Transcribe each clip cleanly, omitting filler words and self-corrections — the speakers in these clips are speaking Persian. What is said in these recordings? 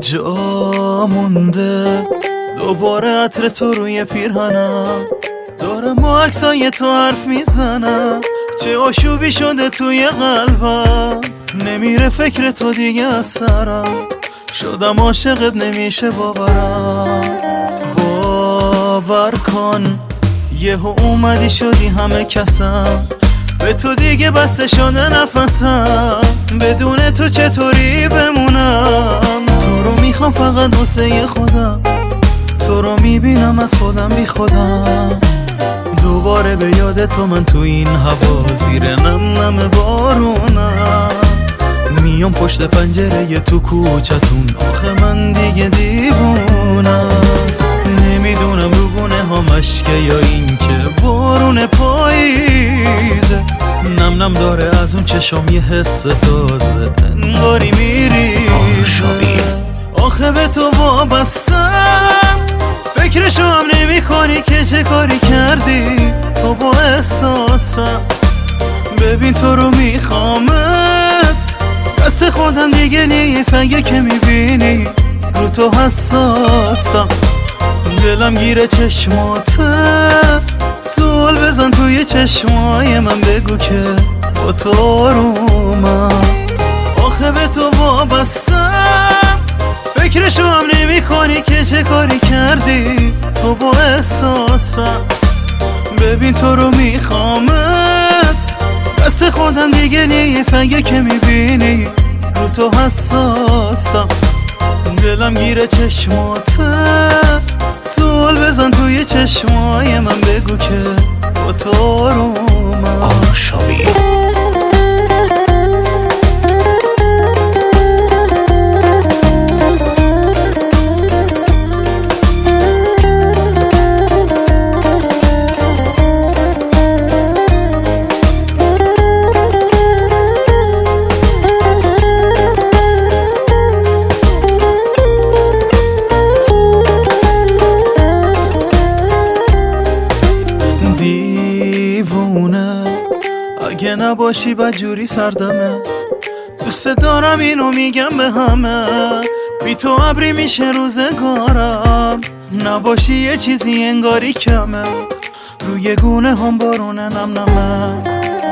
جا مونده دوباره عطر تو روی پیرهنم، دارم با عکسای تو حرف میزنم. چه آشوبی شده توی قلبم، نمیره فکر تو دیگه از سرم. شدم عاشقت نمیشه باورم. باور کن یهو اومدی شدی همه کسم، به تو دیگه بسته شده نفسم. بدون تو چطوری بمونم؟ تو رو میخوام فقط واسه خودم، تو رو میبینم از خودم بی خودم. دوباره به یاد تو من تو این هوا، زیر نم نم بارونم. میام پشت پنجره تو کوچتون، آخه من دیگه دیوونم. نمیدونم رو گونه ها مشکه یا این که بارون پاییزه. نم نم داره از اون چشم یه حس تازه، انگاری میریزه. آخه به تو وابستم، فکرشو هم نمی کنی که چه کاری کردی تو با احساسم. ببین تو رو میخوامت، دست خودم دیگه نیست. اگه که میبینی رو تو حساسم، دلم گیره چشماته. سوال بزن توی چشمای من، بگو که با تو آرومم. آخه به تو وابستم، فکرشو هم نمی کنی که چه کاری کردی تو با احساسم. ببین تو رو میخوامت، دست خودم دیگه نیست. اگه که میبینی رو تو حساسم، دلم گیره چشماته. سوال بزن توی چشمای من، بگو که با تو آرومم. آرشاوی دیوونه اگه نباشی بدجوری سردمه. دوست دارم اینو میگم به همه، بی تو ابری میشه روزگارم. نباشی یه چیزی انگاری کمه، روی گونه هم بارونه نم نمه.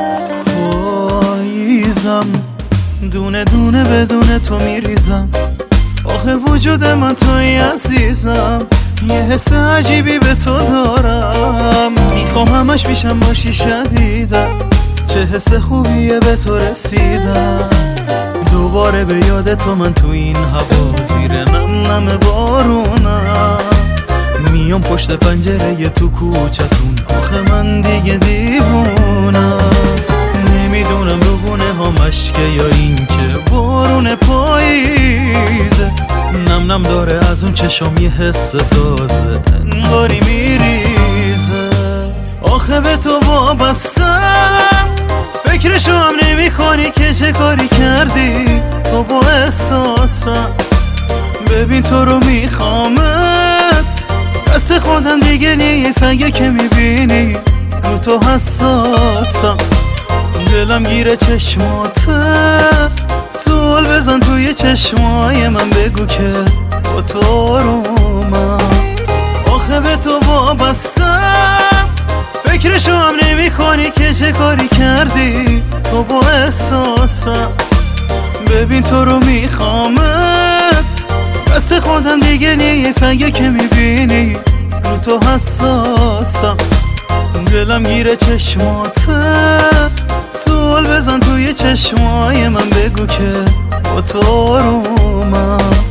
پاییزم دونه دونه بدون تو میریزم. آخه وجود من توی عزیزم، یه حس عجیبی به تو دارم. میخوام همش پیشم باشی شدیدم، چه حس خوبیه به تو رسیدم. دوباره به یاد تو من تو این هوا، زیر نم نم بارونم. میام پشت پنجره تو کوچتون، آخه من دیگه دیوونم. نمیدونم رو گونه ها مشکه یا این که بارون پاییزه. نم نم داره از اون چشم یه حس تازه، انگاری میریزه. آخه به تو وابستم، فکرشو هم نمی کنی که چه کاری کردی تو با احساسم. ببین تو رو میخوامت، دست خودم دیگه نیست. اگه که میبینی رو تو حساسم، دلم گیره چشماته. سوال بزن توی چشمای من، بگو که با تو آرومم. آخه به تو وابستم، فکرشو هم نمی کنی که چه کاری کردی تو با احساسم. ببین تو رو میخوامت، دست خودم دیگه نیست. اگه که میبینی رو تو حساسم، دلم گیره چشماته. سوال بزن توی چشمای من، بگو که با تو آرومم.